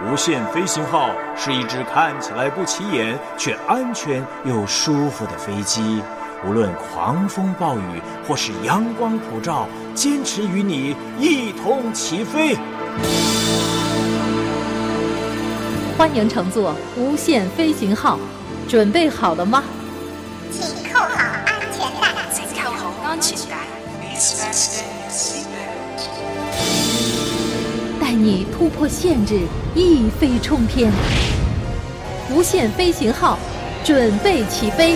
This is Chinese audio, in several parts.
无限飞行号是一只看起来不起眼却安全又舒服的飞机，无论狂风暴雨或是阳光普照，坚持与你一同起飞。 欢迎乘坐无限飞行号，准备好了吗？ 请扣好安全带。 请扣好安全帶。 带你突破限制，一飞冲天。无限飞行号，准备起飞。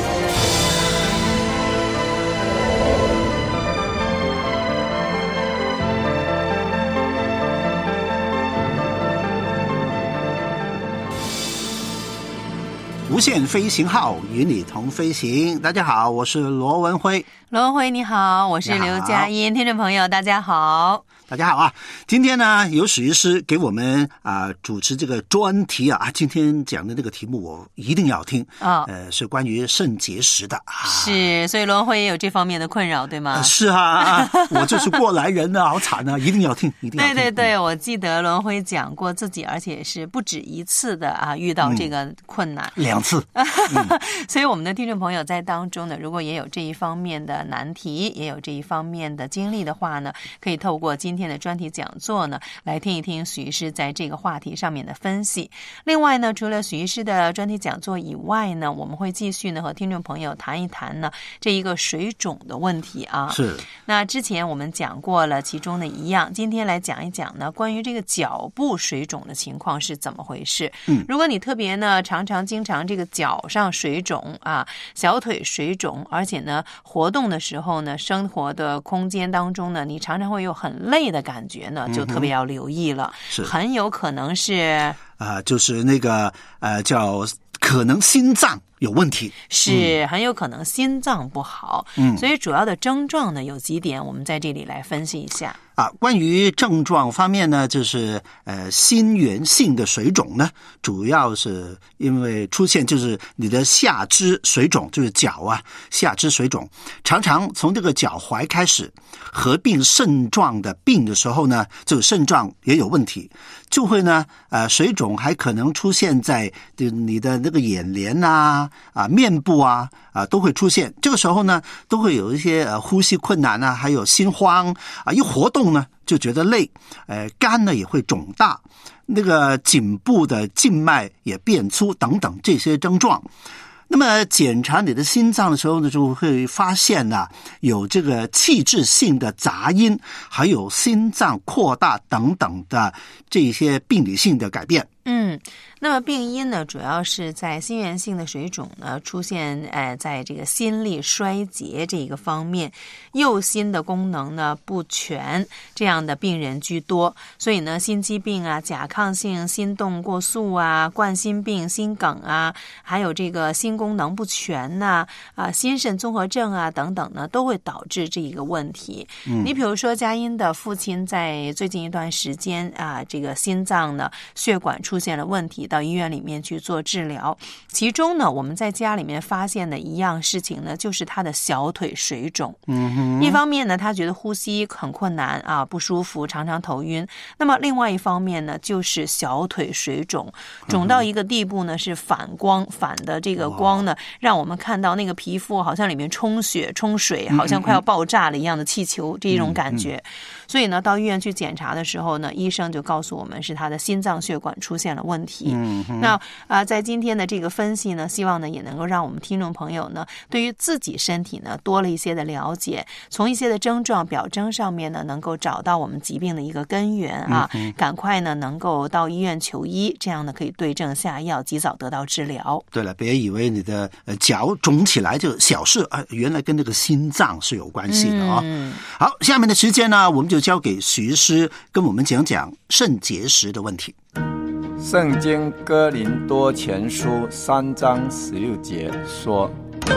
无限飞行号与你同飞行。大家好，我是罗文辉。 罗文辉你好，我是刘佳音。听众朋友大家好。 大家好啊！今天呢，有史医师给我们主持这个专题啊。今天讲的这个题目我一定要听是关于肾结石的是，所以罗文辉也有这方面的困扰，对吗？ 是啊，我就是过来人呢，好惨啊！一定要听，一定要听。 对，我记得罗文辉讲过自己，而且是不止一次的遇到这个困难 2次。 所以我们的听众朋友在当中呢，如果也有这一方面的难题，也有这一方面的经历的话呢，可以透过今天的专题讲座呢，来听一听许医师在这个话题上面的分析。另外呢，除了许医师的专题讲座以外呢，我们会继续呢和听众朋友谈一谈呢这一个水肿的问题啊。 是。 那之前我们讲过了其中的一样，今天来讲一讲呢关于这个脚部水肿的情况是怎么回事。如果你特别呢经常这个脚上水肿小腿水肿，而且呢活动的时候呢，生活的空间当中呢，你常常会有很累的感觉呢，就特别要留意了。 是， 很有可能是就是那个叫可能心脏有问题， 是很有可能心脏不好。所以主要的症状呢有几点，我们在这里来分析一下。 关于症状方面呢，就是心源性的水肿呢，主要是因为出现就是你的下肢水肿，就是脚下肢水肿，常常从这个脚踝开始，合并肾状的病的时候呢，这个肾状也有问题，就会呢水肿还可能出现在你的那个眼帘面部都会出现。这个时候呢，都会有一些呼吸困难还有心慌一活动呢就觉得累，肝呢也会肿大，那个颈部的静脉也变粗等等这些症状。那么检查你的心脏的时候呢，就会发现有这个器质性的杂音，还有心脏扩大等等的这些病理性的改变。 那么病因呢，主要是在心源性的水肿呢出现在这个心力衰竭这一个方面，右心的功能呢不全，这样的病人居多。所以呢，心肌病甲亢性心动过速冠心病、心梗还有这个心功能不全心肾综合症等等呢，都会导致这一个问题。你比如说佳音的父亲在最近一段时间这个心脏呢血管出现了问题，到医院里面去做治疗。其中呢，我们在家里面发现的一样事情呢，就是他的小腿水肿。一方面呢，他觉得呼吸很困难不舒服，常常头晕。那么另外一方面呢，就是小腿水肿，肿到一个地步呢，是反的这个光呢，让我们看到那个皮肤好像里面充水，好像快要爆炸了一样的气球，这种感觉。所以呢，到医院去检查的时候呢，医生就告诉我们是他的心脏血管出现了问题。那在今天的这个分析呢，希望呢也能够让我们听众朋友呢，对于自己身体呢多了一些的了解，从一些的症状表征上面呢，能够找到我们疾病的一个根源赶快呢能够到医院求医，这样呢可以对症下药，及早得到治疗。 对了，别以为你的脚肿起来就小事原来跟这个心脏是有关系的好，下面的时间呢，我们就交给徐医师跟我们讲讲肾结石的问题。 圣经哥林多前书3章16节说，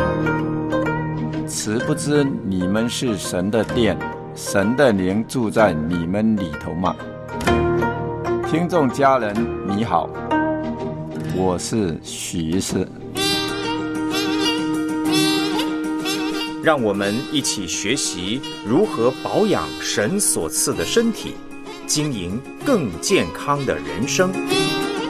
此不知你们是神的殿，神的灵住在你们里头吗？听众家人你好，我是许医师。 让我们一起学习如何保养神所赐的身体，经营更健康的人生。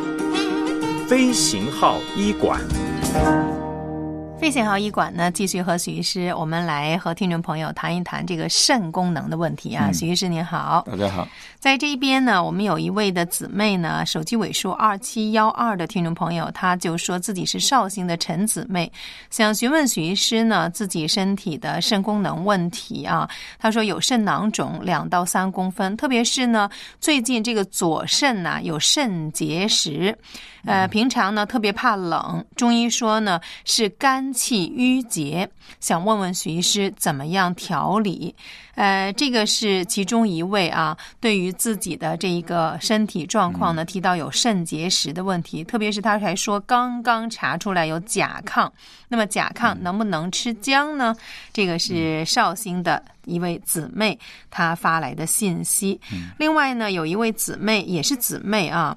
飞行号医馆。 飞行号医馆呢，继续和许医师，我们来和听众朋友谈一谈这个肾功能的问题啊。许医师您好。 大家好。 在这一边呢，我们有一位的姊妹呢，手机尾数2712的听众朋友，她就说自己是绍兴的陈姊妹，想询问许医师呢自己身体的肾功能问题啊。她说有肾囊肿2到3公分，特别是呢最近这个左肾呢有肾结石，平常呢特别怕冷，中医说呢是肝气郁结，想问问许医师怎么样调理。这个是其中一位啊，对于自己的这一个身体状况呢，提到有肾结石的问题，特别是他还说刚刚查出来有甲亢，那么甲亢能不能吃姜呢？这个是绍兴的一位姊妹她发来的信息。另外呢，有一位姊妹也是姊妹啊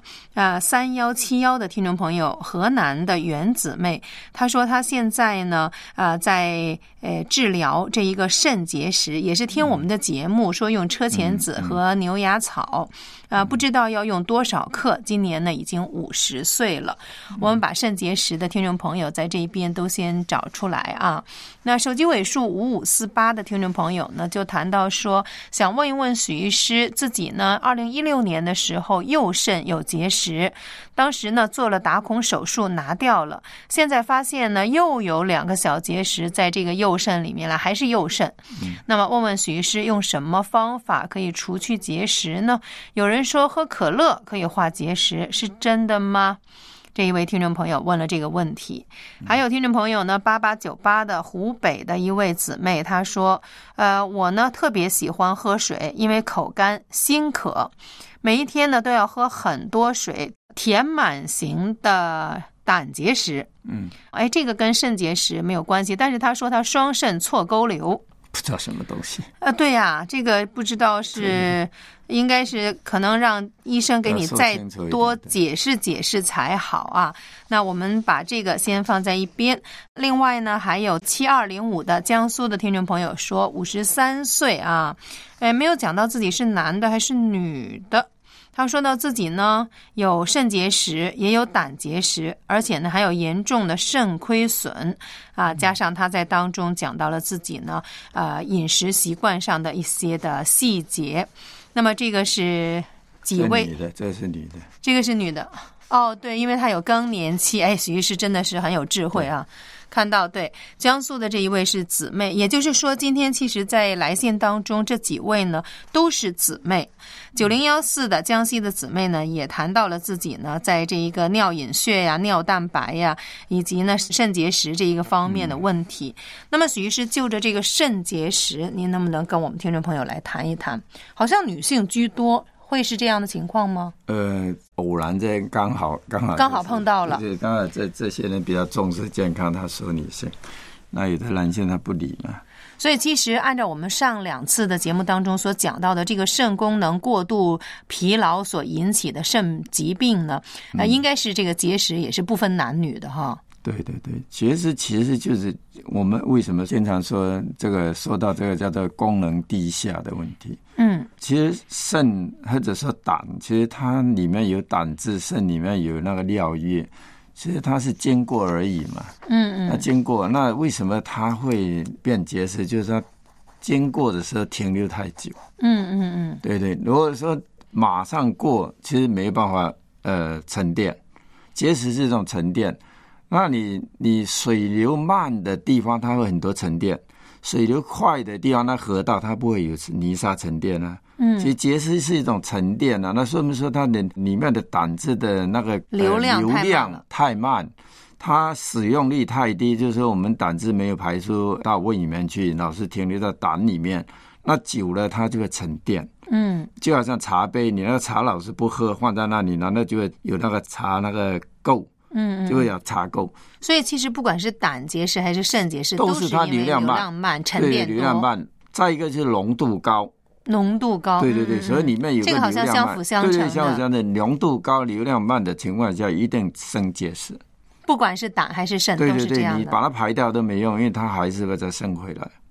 ，3171的听众朋友，河南的袁姊妹，她说她现在呢在治疗这一个肾结石，也是听我们的节目说用车前子和牛芽草，不知道要用多少克，今年呢已经50岁了。我们把肾结石的听众朋友在这一边都先找出来啊。那手机尾数5548的听众朋友呢，就谈到说想问一问许医师，自己呢2016年的时候右肾有结石，当时呢做了打孔手术拿掉了，现在发现呢又有2个小结石在这个右肾里面了，还是右肾。那么问问许医师用什么方法可以除去结石呢？有人说喝可乐可以化结石，是真的吗？这一位听众朋友问了这个问题。还有听众朋友呢8898的湖北的一位姊妹，她说我呢特别喜欢喝水，因为口干心渴，每一天呢都要喝很多水，填满型的胆结石。这个跟肾结石没有关系，但是她说她双肾错沟瘤， 不知道什么东西对呀，这个不知道是应该是可能让医生给你再多解释解释才好啊。那我们把这个先放在一边。另外呢，还有7205的江苏的听众朋友说53岁啊，没有讲到自己是男的还是女的。他说到自己呢有肾结石，也有胆结石，而且呢还有严重的肾亏损啊，加上他在当中讲到了自己呢饮食习惯上的一些的细节。那么这个是几位？ 这是女的， 这个是女的。对，因为她有更年期。许医师真的是很有智慧啊。看到对，江苏的这一位是姊妹，也就是说今天其实在来信当中这几位呢都是姊妹。9014的江西的姊妹呢也谈到了自己呢在这一个尿隐血呀、尿蛋白呀以及呢肾结石这一个方面的问题。那么许医师就着这个肾结石，您能不能跟我们听众朋友来谈一谈？好像女性居多，会是这样的情况吗？ 偶然这刚好碰到了， 对，刚好这些人比较重视健康，他说女性，那有的男性他不理嘛。 所以其实按照我们上2次的节目当中所讲到的这个肾功能过度疲劳所引起的肾疾病呢，应该是这个结石也是不分男女的哈。 对对对，其实就是我们为什么经常说这个说到这个叫做功能低下的问题。其实肾或者说胆，其实它里面有胆汁，肾里面有那个尿液，其实它是经过而已嘛。那经过，那为什么它会变结石？就是它经过的时候停留太久。对对，如果说马上过，其实没办法沉淀，结石是一种沉淀。那你水流慢的地方，它会很多沉淀；水流快的地方，那河道它不会有泥沙沉淀啊。其实结石是一种沉淀啊，那说明说它的里面的胆汁的那个流量太慢，它使用率太低，就是说我们胆汁没有排出到胃里面去，老是停留在胆里面，那久了它就会沉淀。就好像茶杯，你那个茶老是不喝，放在那里，然后就会有那个茶那个垢。就会有茶垢。 所以其实不管是胆结石还是肾结石， 都是它流量慢，沉淀多。 对，流量慢。再一个就是浓度高。对对对，所以里面有个流量慢， 这个好像相辅相成的。 对，相辅相成。浓度高、流量慢的情况下，一定生结石。 不管是胆还是肾，都是这样的。 对，你把它排掉都没用，因为它还是会再生回来。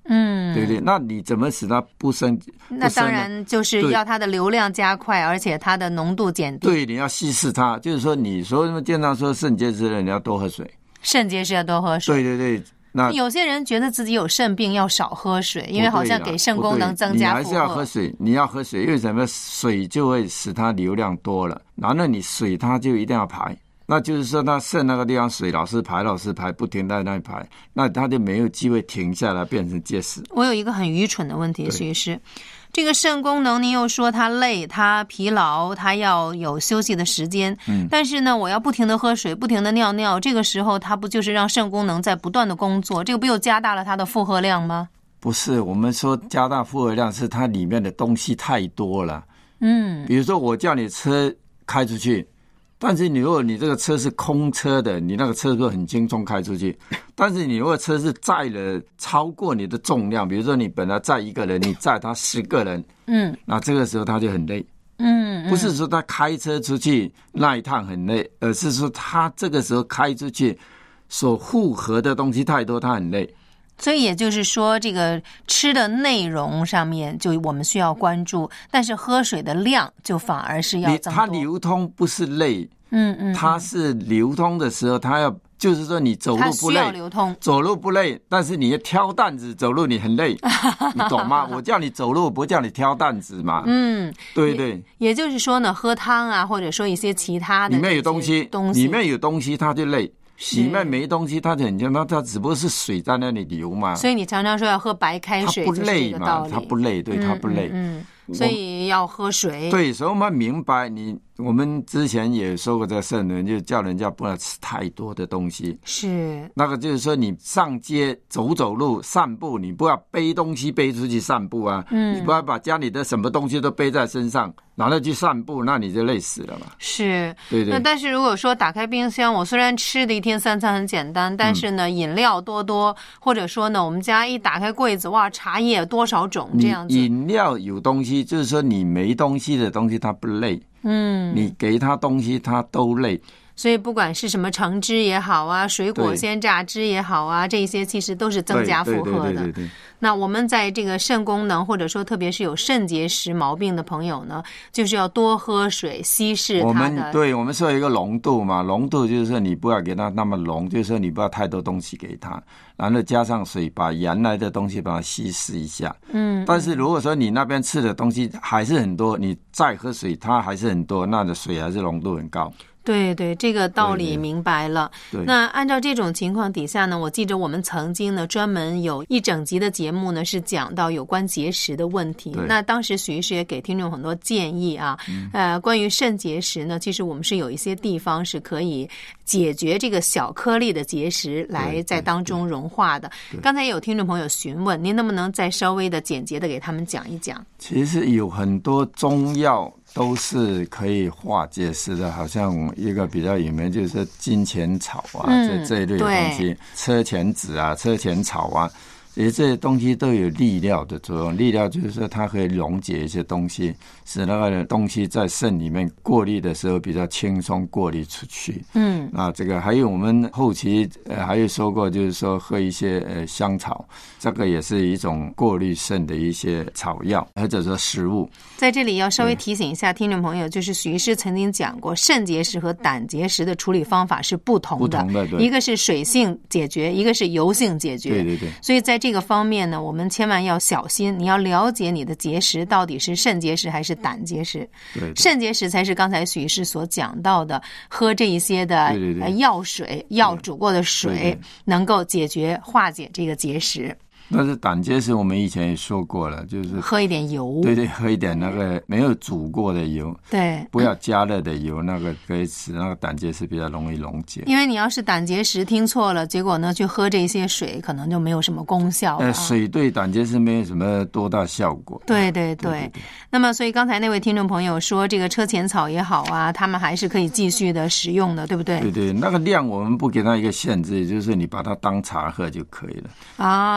对不对？那你怎么使它不生？ 那当然就是要它的流量加快，而且它的浓度减低。 对，你要稀释它，就是说你说经常说肾结石的人你要多喝水， 肾结石要多喝水。 对对对。那有些人觉得自己有肾病要少喝水，因为好像给肾功能增加负荷。 你还是要喝水，你要喝水，因为什么？水就会使它流量多了，然后你水它就一定要排。那就是说，它肾那个地方水老是排，不停在那里排，那它就没有机会停下来变成结石。 我有一个很愚蠢的问题，徐医师，这个肾功能，您又说它累、它疲劳、它要有休息的时间，但是呢，我要不停的喝水、不停的尿尿，这个时候它不就是让肾功能在不断的工作？这个不又加大了它的负荷量吗？ 不是，我们说加大负荷量是它里面的东西太多了。比如说我叫你车开出去。但是如果你这个车是空车的，你那个车就很轻松开出去。但是你如果车是载了超过你的重量，比如说你本来载一个人，你载他10个人，那这个时候他就很累。不是说他开车出去那一趟很累，而是说他这个时候开出去所负荷的东西太多，他很累。 所以也就是说，这个吃的内容上面就我们需要关注，但是喝水的量就反而是要增多。 它流通不是累，它是流通的时候，它要就是说你走路不累， 它需要流通， 走路不累，但是你要挑担子走路，你很累，你懂吗？我叫你走路，不叫你挑担子嘛。对对。 也就是说呢，喝汤啊，或者说一些其他的里面有东西，里面有东西，它就累。里面没东西，它就很简单，它只不过是水在那里流嘛。 所以你常常说要喝白开水， 它不累嘛，它不累，对，它不累。 所以要喝水。 对，所以我们明白我们之前也说过这个圣人，就叫人家不要吃太多的东西。 是那个就是说，你上街走路散步，你不要背东西背出去散步啊。你不要把家里的什么东西都背在身上，然后去散步，那你就累死了嘛。 是， 对对。 那但是如果说打开冰箱，我虽然吃的一天3餐很简单，但是呢，饮料多，或者说呢，我们家一打开柜子，哇，茶叶多少种这样子。 饮料有东西，就是说你没东西的东西它不累。你给他东西他都累。 所以不管是什么橙汁也好啊，水果鲜榨汁也好啊，这些其实都是增加负荷的。 对。 那我们在这个肾功能，或者说特别是有肾结石毛病的朋友呢，就是要多喝水，稀释它的。 我们说有一个浓度嘛，浓度就是说你不要给它那么浓，就是说你不要太多东西给它，然后加上水，把原来的东西把它稀释一下。但是如果说你那边吃的东西还是很多，你再喝水它还是很多，那的水还是浓度很高。 对，这个道理明白了。对，那按照这种情况底下呢，我记得我们曾经呢专门有一整集的节目呢是讲到有关结石的问题。那当时许医师也给听众很多建议啊。关于肾结石呢，其实我们是有一些地方是可以解决这个小颗粒的结石来在当中融化的。刚才也有听众朋友询问，您能不能再稍微的简洁的给他们讲一讲？ 其实有很多中药都是可以化结石的，好像一个比较有名就是金钱草啊，这一类的东西，车前子啊、车前草啊，其实这些东西都有利尿的作用。利尿就是说它可以溶解一些东西，使那个东西在肾里面过滤的时候比较轻松过滤出去。那这个还有我们后期还有说过，就是说喝一些香草，这个也是一种过滤肾的一些草药或者说食物。 在这里要稍微提醒一下听众朋友，就是许医师曾经讲过，肾结石和胆结石的处理方法是不同的，一个是水性解决，一个是油性解决。 对。 所以在这个方面呢，我们千万要小心，你要了解你的结石到底是肾结石还是胆结石。 对， 肾结石才是刚才许医师所讲到的，喝这一些的药水、药煮过的水，能够化解这个结石。 但是胆结石我们以前也说过了，就是喝一点油。 对，喝一点那个没有煮过的油。 对， 不要加热的油，那个可以使那个胆结石比较容易溶解。 因为你要是胆结石听错了，结果呢去喝这些水，可能就没有什么功效了。 水对胆结石没有什么多大效果。 对。那么所以刚才那位听众朋友说，这个车前草也好啊，他们还是可以继续的使用的，对不对？ 对，那个量我们不给他一个限制，就是你把它当茶喝就可以了。 所以他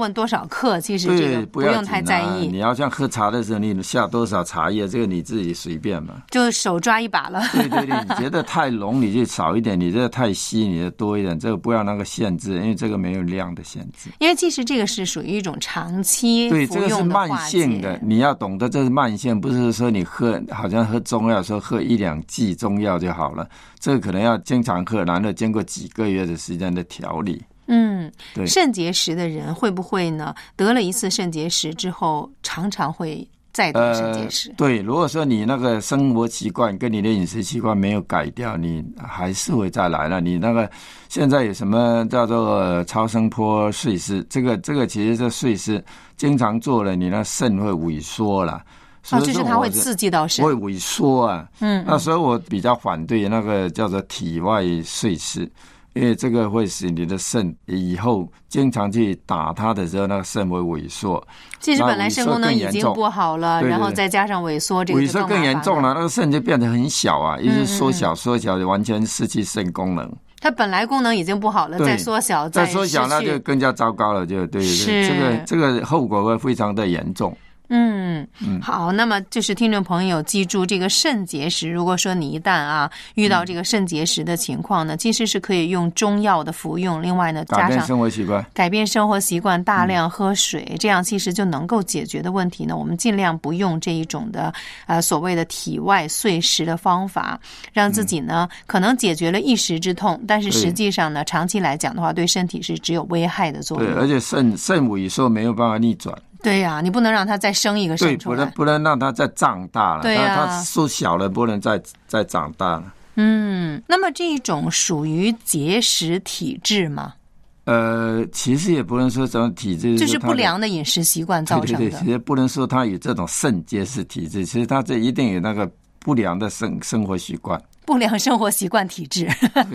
问多少克，其实这个不用太在意。 你要像喝茶的时候，你下多少茶叶，这个你自己随便嘛， 就手抓一把了。 对对对，你觉得太浓你就少一点，你这太稀你就多一点，这个不要那个限制，因为这个没有量的限制。 因为其实这个是属于一种长期服用的化解。 对，这个是慢性的，你要懂得这是慢性，不是说你喝好像喝中药说喝1-2剂中药就好了，这个可能要经常喝，然后经过几个月的时间的调理。对， 肾结石的人会不会呢？得了一次肾结石之后，常常会再得肾结石？ 对，如果说你那个生活习惯跟你的饮食习惯没有改掉，你还是会再来了。你那个现在有什么叫做超声波碎石？这个其实这碎石经常做了，你那肾会萎缩了。 就是它会刺激到肾， 会萎缩啊。那所以我比较反对那个叫做体外碎石。因为这个会使你的肾以后经常去打它的时候，那个肾会萎缩。 其实本来肾功能已经不好了， 对对对， 然后再加上萎缩，这个萎缩更严重了，那个肾就变得很小啊，一直缩小，完全失去肾功能。 它本来功能已经不好了，再缩小， 再缩小，那就更加糟糕了，就对，这个后果会非常的严重。 好，那么就是听众朋友记住，这个肾结石，如果说你一旦遇到这个肾结石的情况呢，其实是可以用中药的服用，另外呢加上改变生活习惯， 大量喝水，这样其实就能够解决的问题呢。我们尽量不用这一种的所谓的体外碎石的方法，让自己呢可能解决了一时之痛，但是实际上呢长期来讲的话，对身体是只有危害的作用。 对，而且肾萎缩没有办法逆转。 对呀，你不能让它再生一个肾出来， 不能让它再长大了。 对呀， 它缩小了，不能再长大了。 那么这一种属于结石体质吗？ 其实也不能说什么体质， 就是不良的饮食习惯造成的。 对，其实不能说它有这种肾结石体质，其实它这一定有那个不良的生活习惯。 不良生活习惯体质。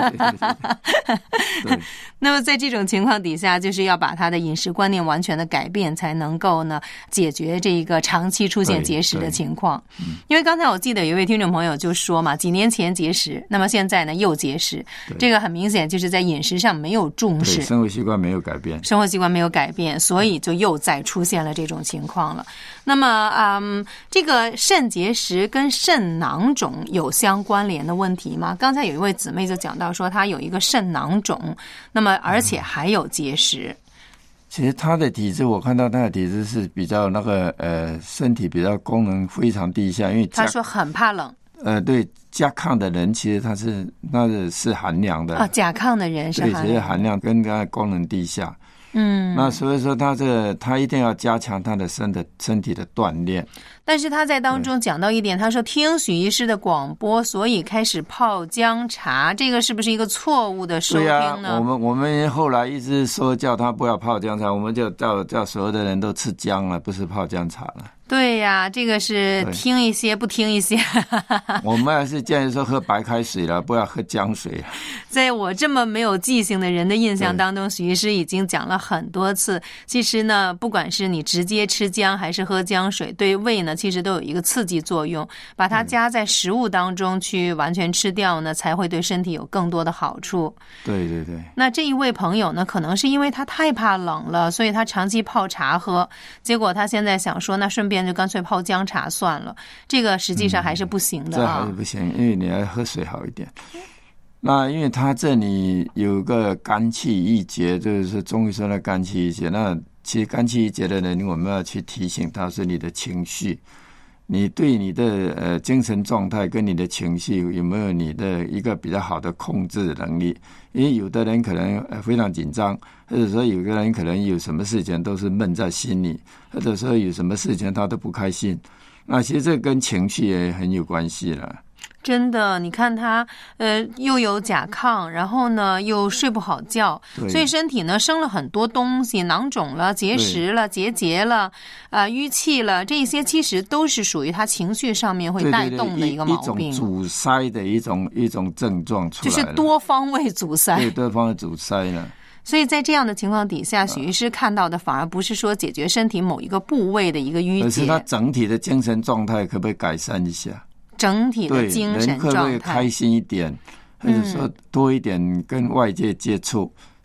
对。 那么在这种情况底下，就是要把他的饮食观念完全的改变，才能够呢解决这个长期出现结石的情况。因为刚才我记得有一位听众朋友就说嘛，几年前结石，那么现在呢又结石，这个很明显就是在饮食上没有重视， 生活习惯没有改变， 所以就又再出现了这种情况了。那么这个肾结石跟肾囊肿有相关联的问题吗？刚才有一位姊妹就讲到说，她有一个肾囊肿，那么而且还有结石。 其实她的体质，我看到她的体质是比较那个身体比较功能非常低下，因为她说很怕冷。 对，甲亢的人其实那是寒凉的甲亢的人是寒凉， 对，其实寒凉跟他的功能低下。那所以说他一定要加强他的身体的锻炼。 但是他在当中讲到一点，他说听许医师的广播，所以开始泡姜茶，这个是不是一个错误的收听呢？ 对啊，我们后来一直说叫他不要泡姜茶，我们就叫所有的人都吃姜了，不是泡姜茶了。 对呀，这个是听一些不听一些。 我们还是建议说喝白开水了，不要喝姜水了。 在我这么没有记性的人的印象当中，许医师已经讲了很多次，其实呢不管是你直接吃姜还是喝姜水，对胃呢其实都有一个刺激作用，把它加在食物当中去完全吃掉呢，才会对身体有更多的好处。 对对对。 那这一位朋友呢，可能是因为他太怕冷了，所以他长期泡茶喝，结果他现在想说，那顺便就干脆泡姜茶算了，这个实际上还是不行的这还是不行，因为你要喝水好一点。那因为他这里有个肝气郁结，就是中医说的肝气郁结，那其实肝气郁结的人，我们要去提醒他是你的情绪，你对你的精神状态跟你的情绪有没有你的一个比较好的控制能力？因为有的人可能非常紧张，或者说有个人可能有什么事情都是闷在心里，或者说有什么事情他都不开心，那其实这跟情绪也很有关系了。 真的，你看他又有甲亢，然后呢又睡不好觉，所以身体呢生了很多东西，囊肿了、结石了、结节了、淤气了，这些其实都是属于他情绪上面会带动的一个毛病， 一种阻塞的一种症状出来了， 就是多方位阻塞。 对，多方位阻塞了。 所以在这样的情况底下，许医师看到的反而不是说解决身体某一个部位的一个淤结， 而是他整体的精神状态可不可以改善一下？ 整体的精神状态， 人可不可以开心一点，或者说多一点跟外界接触，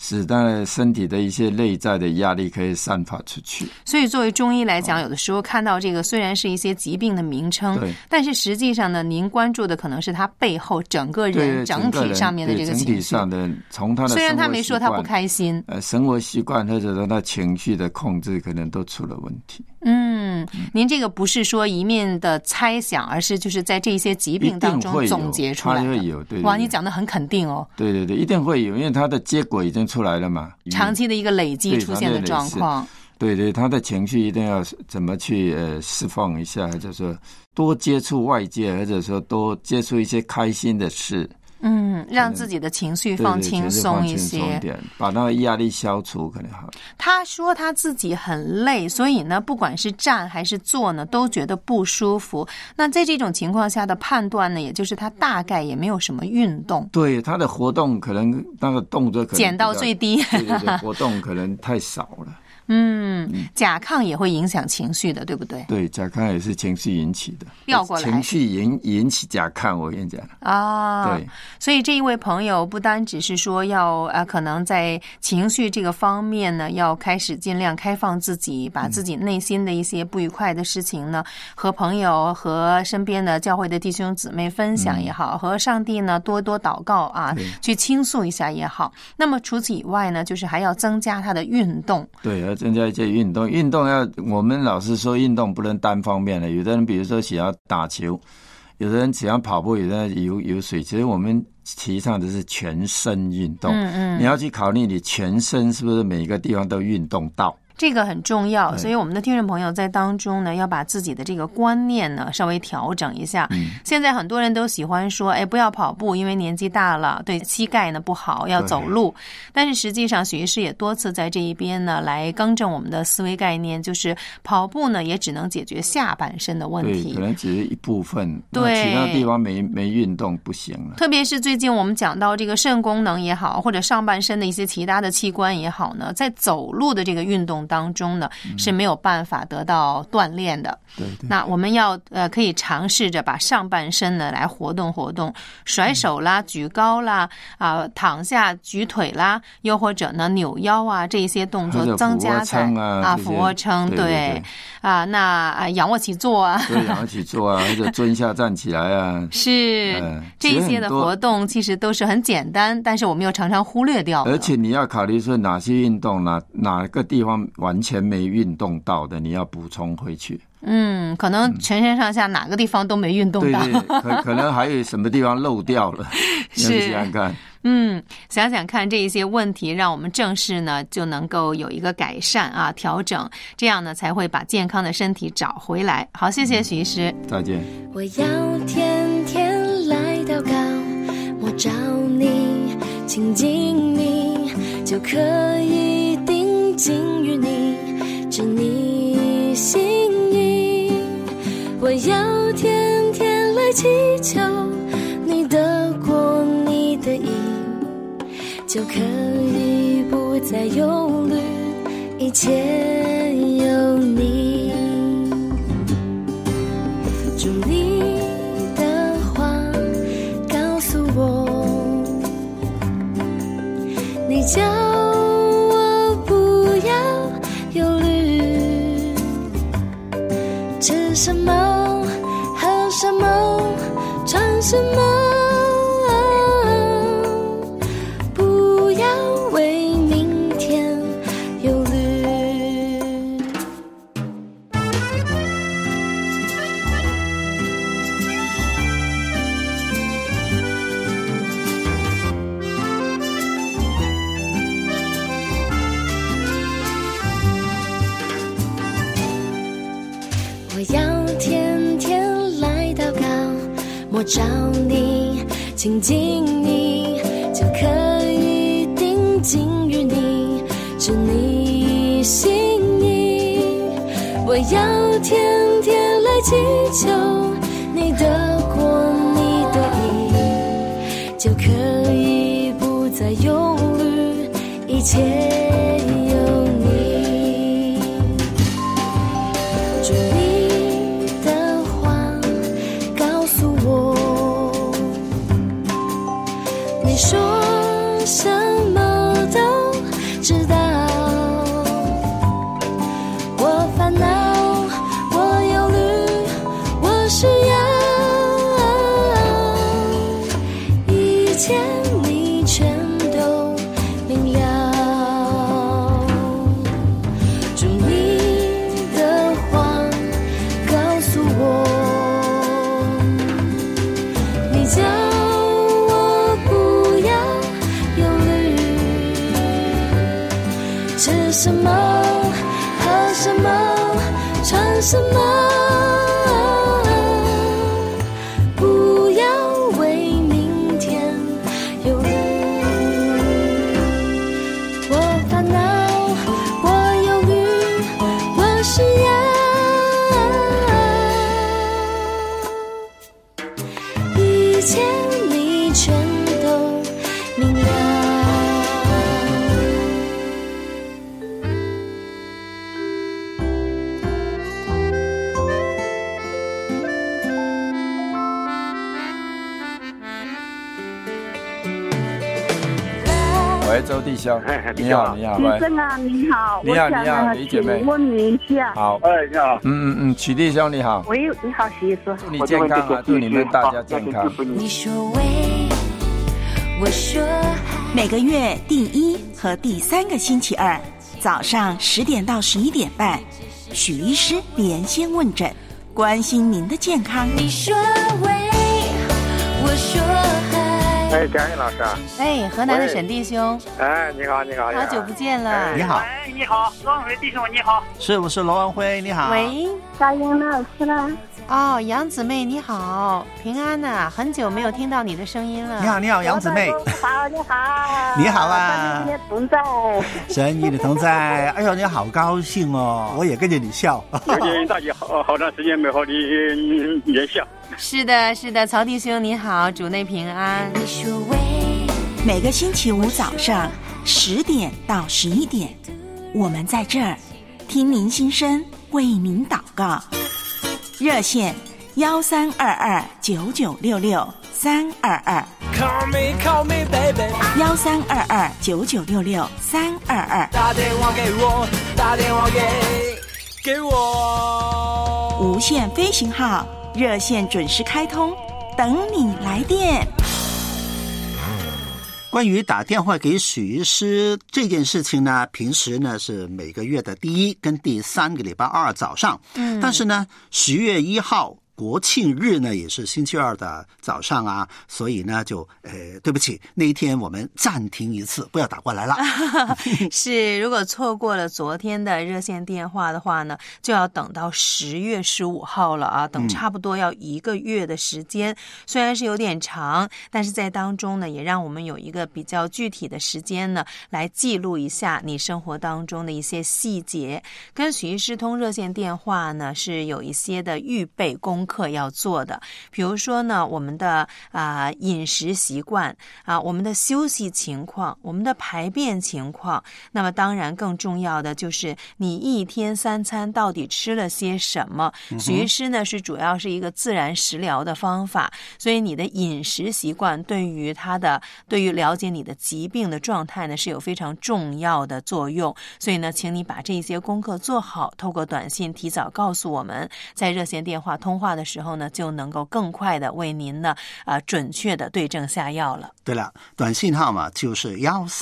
使他的身体的一些内在的压力可以散发出去。 所以作为中医来讲，有的时候看到这个虽然是一些疾病的名称，但是实际上呢，您关注的可能是他背后整个人整体上面的这个情绪。 整体上的，从他的虽然他没说他不开心， 生活习惯或者说他情绪的控制可能都出了问题。 您这个不是说一面的猜想，而是就是在这些疾病当中总结出来的。 他会有，对。 哇，你讲得很肯定哦。 对，一定会有，因为他的结果已经出来了嘛， 长期的一个累积出现的状况。 对，他的情绪一定要怎么去释放一下，或者说多接触外界，或者说多接触一些开心的事。 让自己的情绪放轻松一些， 把那个压力消除可能好。 他说他自己很累，所以呢，不管是站还是坐呢，都觉得不舒服。那在这种情况下的判断呢，也就是他大概也没有什么运动。 对，他的活动可能那个动作可能减到最低， 对，活动可能太少了。 甲亢也会影响情绪的，对不对？ 对，甲亢也是情绪引起的， 调过来情绪引起甲亢，我跟你讲对，所以这一位朋友不单只是说要可能在情绪这个方面呢，要开始尽量开放自己，把自己内心的一些不愉快的事情呢，和朋友和身边的教会的弟兄姊妹分享也好，和上帝呢多多祷告啊，去倾诉一下也好。那么除此以外呢，就是还要增加他的运动。 对，要增加一些运动。运动要，我们老是说运动不能单方面的，有的人比如说喜欢打球，有的人喜欢跑步，有的人游水。其实我们提倡的是全身运动。你要去考虑你全身是不是每一个地方都运动到。 这个很重要，所以我们的听众朋友在当中呢，要把自己的这个观念呢稍微调整一下。现在很多人都喜欢说，不要跑步，因为年纪大了，对膝盖呢不好，要走路。但是实际上，许医师也多次在这一边呢来更正我们的思维概念，就是跑步呢也只能解决下半身的问题， 对，可能只是一部分， 对， 其他地方没运动不行了。 特别是最近我们讲到这个肾功能也好，或者上半身的一些其他的器官也好呢，在走路的这个运动当中呢，是没有办法得到锻炼的。 对， 那我们要可以尝试着把上半身呢来活动活动，甩手啦、举高啦、躺下举腿啦，又或者呢扭腰啊，这些动作增加在俯卧撑，对那仰卧起坐啊， 对，仰卧起坐啊，或者蹲下站起来啊， 是这些的活动其实都是很简单，但是我们又常常忽略掉的。 而且你要考虑说哪些运动哪个地方完全没运动到的，你要补充回去。 可能全身上下哪个地方都没运动到， 对，可能还有什么地方漏掉了。 是， 想想看。 想想看这一些问题，让我们正式呢就能够有一个改善啊，调整，这样呢才会把健康的身体找回来。好，谢谢许医师， 再见。 我要天天来祷告，我找你，亲近你，就可以定睛于你，知你心意。我要天天来祈求你得过你的意，就可以不再忧虑，一切有你。主你的话告诉我，你叫我不要忧虑，吃什么喝什么穿什么，不要为明天忧虑。我要天天来祷告，我找你，亲近你，就可以定睛于你，知你心意。我要天天来祈求你得过你的意，就可以不再忧虑，一切有你。主你的话告诉我，你说什么都什么，喝什么，穿什么，不要为明天忧虑。我烦恼，我忧虑，我需要一切你全都明了。 喂，周弟兄，你好，你好， 先生啊，你好， 你好，你好，李姐妹， 请问你一下。 好， 你好， 曲弟兄你好， 喂，你好，徐医师， 祝你健康啊，祝你们大家健康。 你说喂，我说嗨。 每个月第1和第3个星期二早上10点到11点半，许医师连线问诊，关心您的健康。 你说喂，我说嗨。 佳音老师啊。 河南的沈弟兄。 你好，你好， 好久不见了。 你好。 喂，你好，罗文辉弟兄，你好。 是不是罗文辉？你好。 喂， 佳音老师啦。 哦，杨姊妹你好，平安呐，很久没有听到你的声音了。 你好，你好，杨姊妹。 好，你好。 你好啊。 神与你同在。 神与你同在。哎呦，你好高兴哦，我也跟着你笑。 大家好长时间没和你联系。 是的，是的，曹弟兄你好，主内平安。 你说喂， 每个星期五早上10点到11点，我们在这儿听您心声，为您祷告。热线13229966 322 Call me baby 13229966 322， 打电话给我，打电话给我。 无限飞行号热线准时开通，等你来电。 关于打电话给许医师这件事情呢，平时呢是每个月的第1跟第3个礼拜二早上，但是呢10月1号国庆日呢也是星期二的早上啊，所以呢就对不起，那一天我们暂停一次，不要打过来了。 是，如果错过了昨天的热线电话的话呢，就要等到10月15号了啊，等差不多要1个月的时间。虽然是有点长，但是在当中呢，也让我们有一个比较具体的时间呢，来记录一下你生活当中的一些细节。跟许医师通热线电话呢，是有一些的预备功课要做的，比如说呢，我们的饮食习惯我们的休息情况，我们的排便情况，那么当然更重要的就是你1天3餐到底吃了些什么。许医师呢是主要是一个自然食疗的方法，所以你的饮食习惯对于了解你的疾病的状态呢是有非常重要的作用。所以呢，请你把这些功课做好，透过短信提早告诉我们，在热线电话通话的时候呢，就能够更快的为您呢准确的对症下药了。 对了，短信号码就是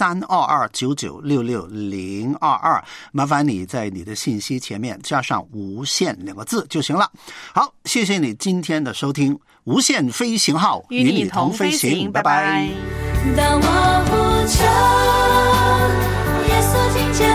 1322996622，麻烦你在你的信息前面加上无限2个字就行了。好，谢谢你今天的收听，无限飞行号与你同飞行，拜拜。 当我呼求耶稣，听见